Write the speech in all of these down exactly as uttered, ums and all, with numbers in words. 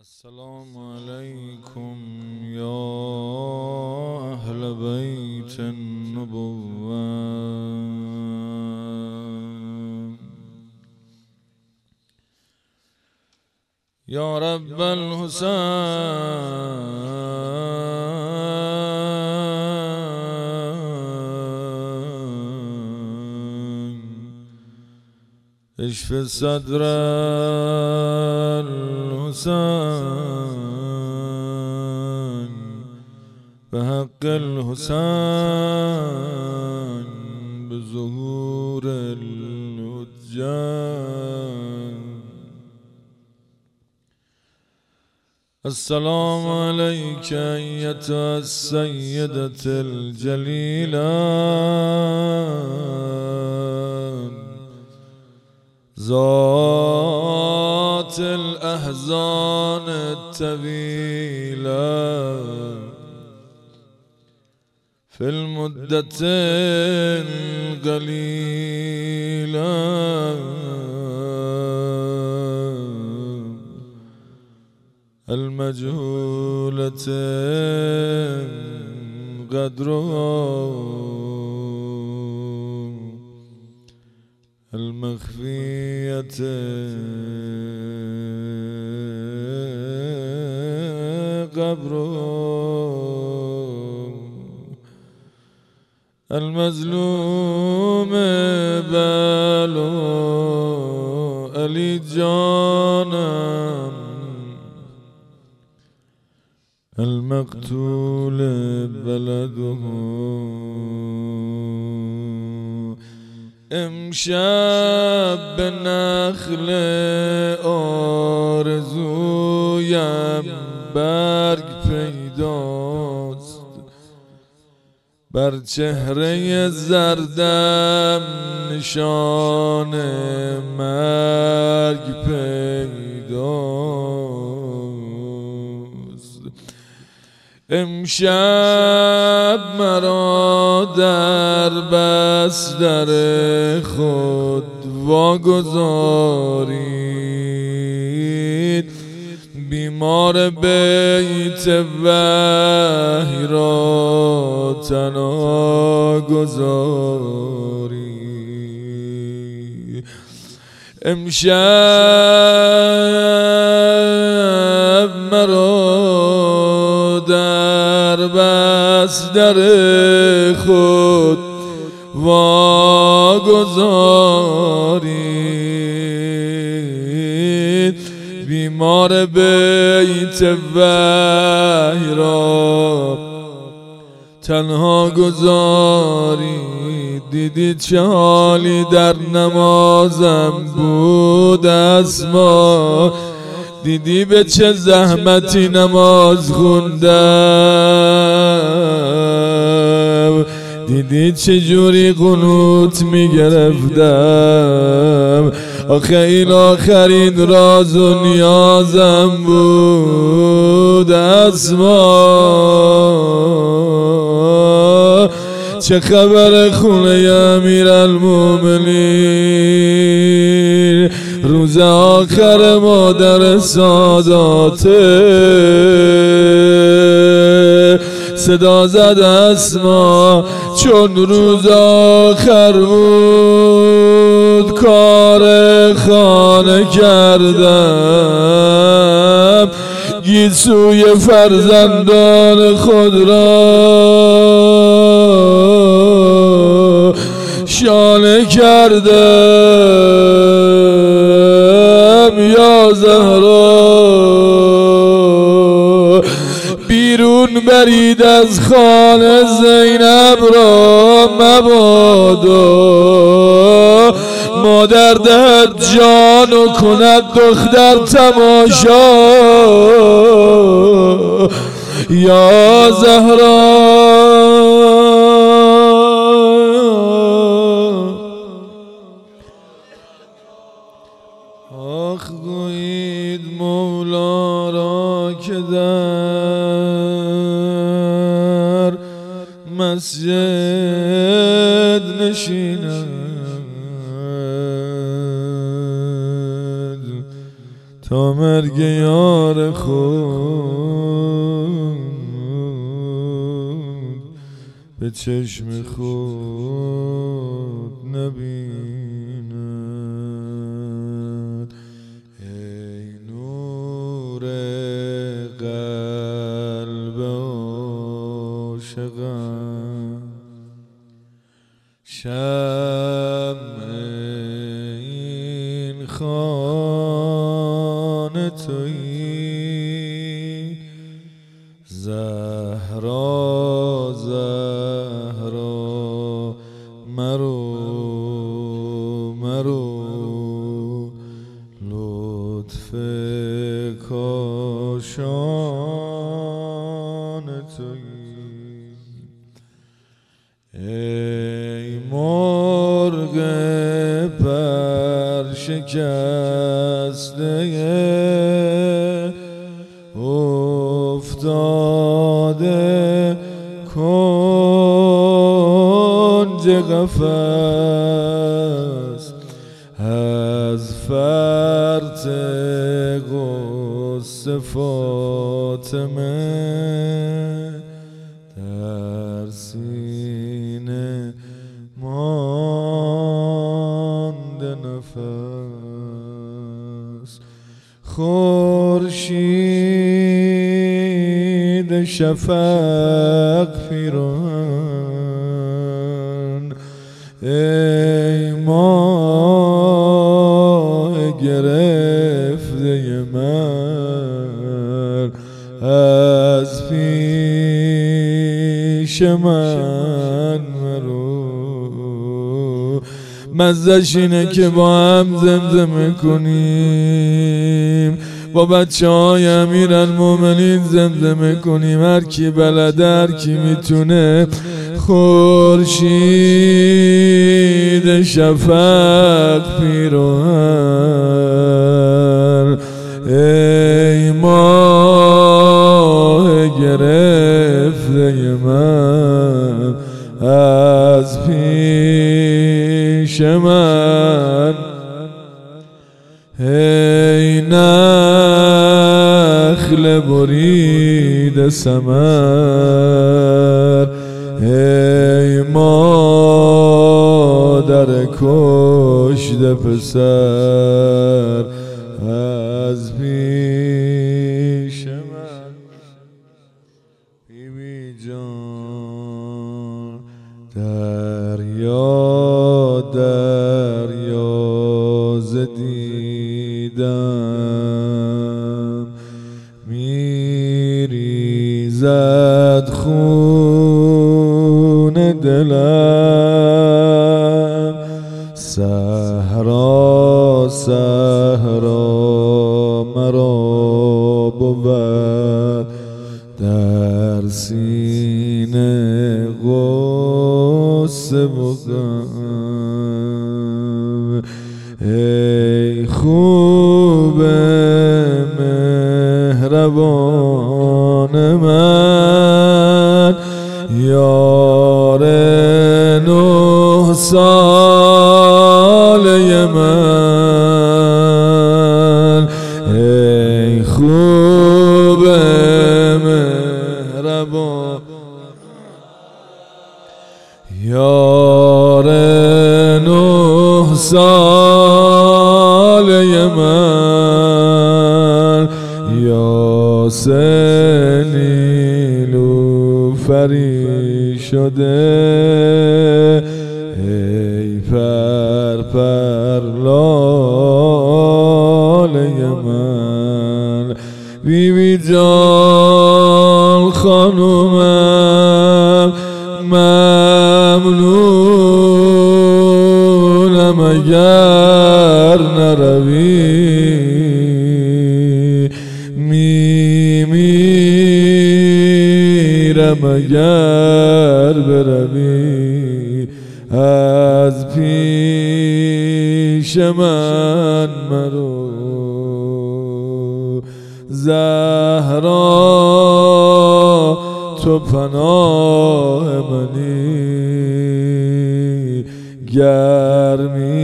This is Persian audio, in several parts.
السلام عليكم يا أهل بيت النبوة يا رب الحسين اشف صدر الحسين بحق الحسين بظهور الحجة. السلام عليك أيتها السيدة الجليلة ذات الأحزان الطويلة في المدة القليلة المجهولة قدرها المخفية قبرها المظلوم بالو علی جانم المقتول بلده امشب به نخل آرزویم برگ پیداست بر چهره زردم نشان مرگ پیداست. امشب مرا در بستر خود واگذارید بیمار بیت وحی را تنها گذارید. امشب مرا در بستر خود واگذارید بیمار بیت وحی را تنها گذارید. دیدید چه حالی در نمازم بود اسما، دیدی به چه زحمتی نماز خوندم، دیدی چه جوری قنوت میگرفتم. آخه این آخرین راز و نیازم بود اسما. چه خبر خونه امیرالمومنین، روز آخر مادر ساداته صدا زد اسما چون روز آخر بود کار خانه کردم گیسوی فرزندان خود را شانه کردم. یا زهرا بیرون برید از خانه زینب را مبادا مادر دهد جان و کند دختر تماشا. یا زهرا آخ گویید مولا را که در مسجد نشیند تا مرگ یار یار خود به چشم خود نبیند. ای نور قلب عاشقم، شمع این خانه تویی، زهرا زهرا مرو مرو، لطف کاشان تویی. ای مرغ پر شکسته افتاده کنج قفس، از فرط غصه فاطمه در سینه مانده نفس. خورشید شفق پیران، ای ماه گرفته من از پیش من مرو. مزدش اینه که با هم زمزمه کنیم، با بچه های امیرالمومنین زمزمه کنیم، هر کی بلده هر کی میتونه. خورشید شفق پیران، ای ماه گرفته من از پیش من. ای نخل برید ثمر، ای مادر کشته پسر از پیش من. بیبی جان دریا دریا ز دیدم میریزد خون دلم، صحرا صحرا مرا بود در سینه غصه و غم. ای خوب مهربان من، یار نه ساله من، ای خوب مهربان یار نه ساله من، یا سنیلوفری شده، ای پر پر لاله من. بیبی جان خانومم ممنونم اگر نروی، میمیرم اگر بروی از پیش من مرو. زهرا تو پناه منی،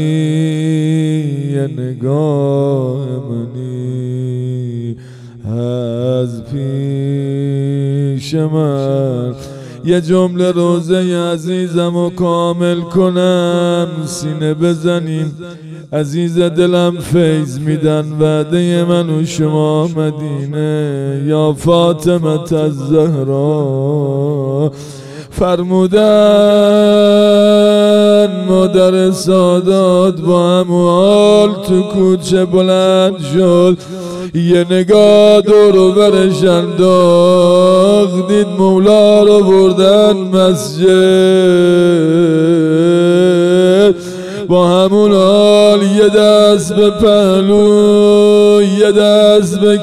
گرمی نگاه منی از پیش من. یه جمله روزه عزیزم و کامل کنم، سینه بزنیم عزیز دلم فیض میدن وعده من و شما مدینه. یا فاطمه الزهرا فرمودن مادر سادات با اموال تو کوچه بلند شد، یه نگاه دور و برش انداخت، دید مولا رو بردن مسجد. با همون حال یه دست به پهلو یه دست به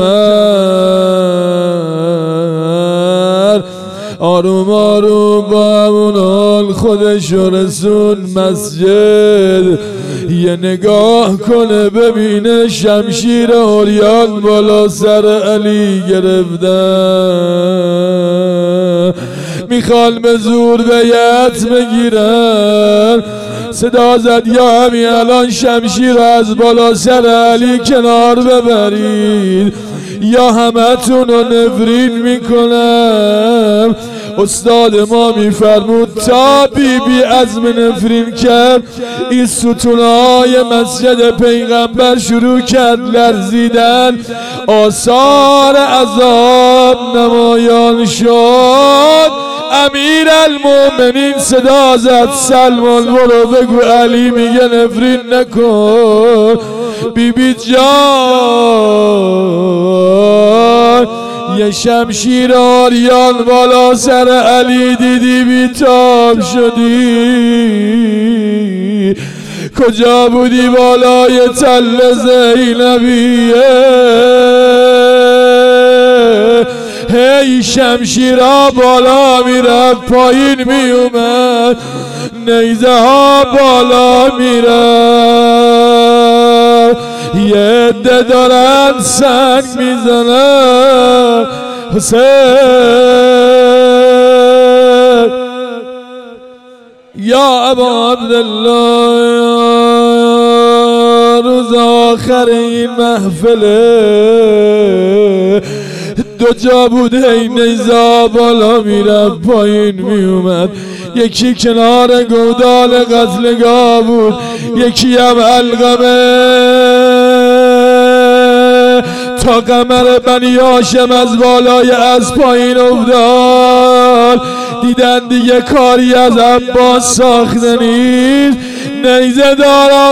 کمر، آروم آروم با همون حال خودش رسون مسجد. یه نگاه کنه ببینه شمشیر عریان بالا سر علی گرفتن، میخوان به زور بیعت بگیرن. صدا زد یا همین الان شمشیر از بالا سر علی کنار ببرید یا همتون رو نفرین میکنم. استاد ما میفرمود تا بی بی عزم نفرین کرد، این ستونهای مسجد پیغمبر شروع کرد لرزیدن، آثار عذاب نمایان شد. امیر المومنین صدا زد سلمان برو بگو علی میگه نفرین نکن. بی بی جان یه شمشیر آریان بالا سر علی دیدی بیتاب شدی، کجا بودی بالای تل زینبیه؟ هی شمشیرها بالا میرفت پایین میومد، نیزه ها بالا میرفت، یه عده دارن سنگ میزنن. حسین یا ابا عبدالله روز آخر این محفله دو جا بود، هی نیزه بالا میرفت پایین میومد. یکی کنار گودال قتلگاه بود، یکی هم علقمه تا قمر بنی هاشم از بالای از پایین افتاد. دیدن دیگه کاری از عباس ساخته نیست، نیزه دارا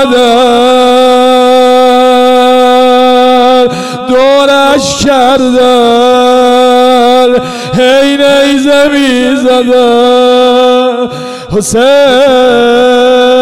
اومدن دورش کردن، هی نیزه می زدن. حسین